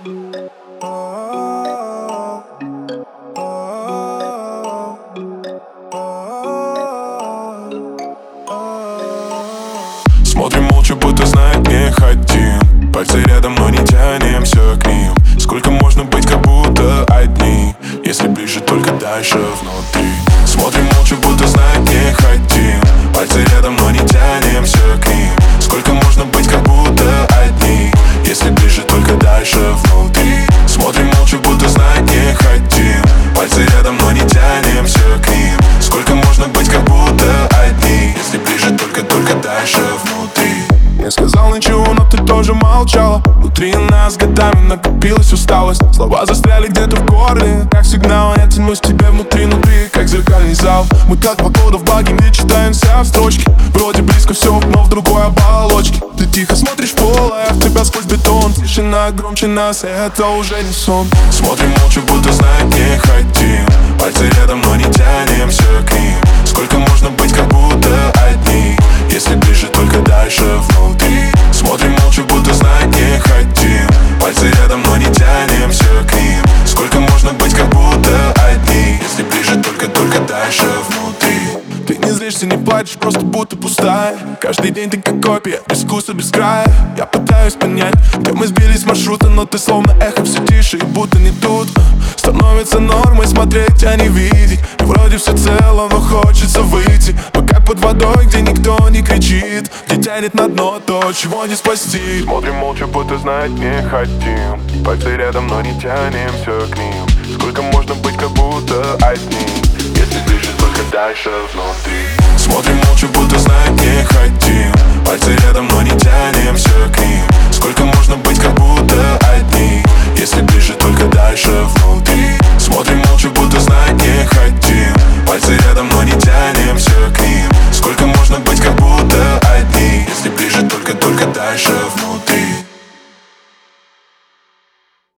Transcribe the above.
Смотрим молча, будто знать не хотим. Пальцы рядом, но не тянемся к ним. Сколько можно быть, как будто одни, если ближе, только дальше внутри. Смотрим молча, будто знать не хотим. Пальцы рядом, но не тянемся к ним. Сколько можно быть, как будто одни, если ближе, только дальше внутри. Смотрим молча, будто знать не хотим. Пальцы рядом, но не тянемся к ним. Сколько можно быть, как будто одни, если ближе, только дальше внутри. Я сказал ничего, но ты тоже молчала. Внутри нас годами накопилась усталость. Слова застряли где-то в горле, как сигнал. Я тянусь к тебе внутри, как зеркальный зал. Мы как погода в багине, читаемся в строчке. Вроде близко все, но в другой оболочке. Ты тихо смотришь в пол, а я в тебя сквозь бетон. Тишина громче нас, это уже не сон. Смотрим молча, будто знать не хотим. Пальцы рядом, но не тянемся к ним. Сколько можно быть, как будто одни, если ближе, только дальше внутри. Смотрим молча, будто знать не хотим. Пальцы рядом, но не тянемся к ним. Сколько можно быть, как будто одни, если ближе, только дальше внутри. Ты не злишься, не плачешь, просто будто пустая. Каждый день ты как копия, искусство без края. Я пытаюсь понять, где мы сбились с маршрута, но ты словно эхо все тише и будто не тут. Становится нормой смотреть, а не видеть. И вроде все цело, но хочется выйти. Мы как под водой, где никто не кричит, где тянет на дно то, чего не спасти. Смотрим молча, будто знать не хотим. Пальцы рядом, но не тянемся к ним. Сколько можно быть, как будто одни, если ближе, только дальше внутри. Смотрим молча, будто знать не хотим. Пальцы рядом, но не тянемся к ним. Сколько можно быть, как будто одни, если ближе, только дальше внутри. Смотрим молча, будто знать не хотим. Пальцы рядом, но не тянемся к ним. Сколько можно быть, как будто одни, если ближе, только дальше внутри.